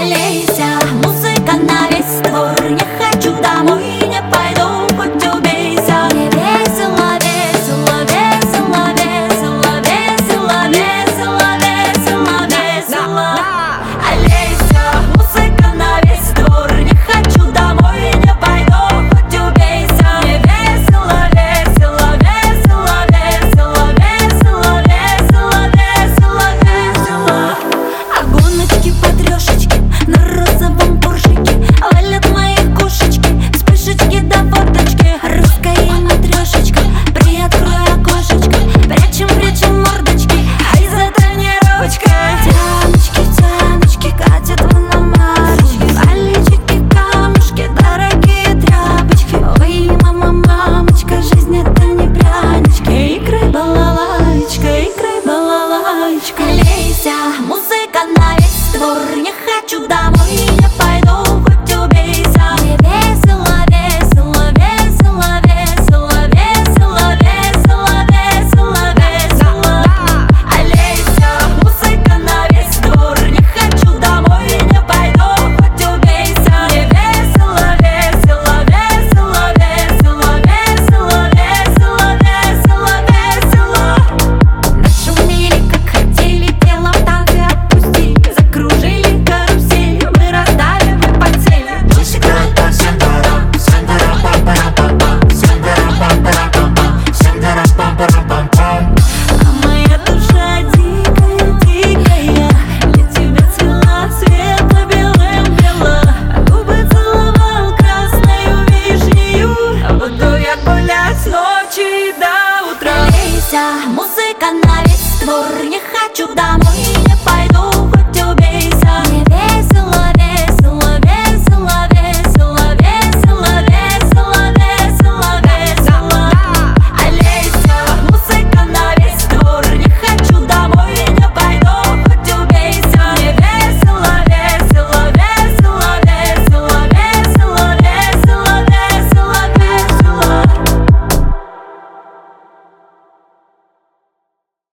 Олеся, музыка на весь двор. Не хочу домой, не пойду, хоть убейся. Мне весело, весело, весело, весело, весело, весело, весело, весело. Олеся, музыка на весь двор. Не хочу домой, не пойду, хоть убейся. Мне весело, весело, весело, весело, весело, весело, весело, весело. А гоночки по трешечке на розовом поршике валят мои кошечки, вспышечки до фоточки. Русская матрешечка, приоткрой окошечко, прячем, прячем мордочки, ай за тренировочкой. Тяночки, тяночки, катят в иномарочки, пальчики, камушки, дорогие тряпочки. Ой, мама, мамочка, жизнь это не прянички. Играй, балалайчка, играй, балалайчка. Олеся, музыка на весь двор. Не хочу домой.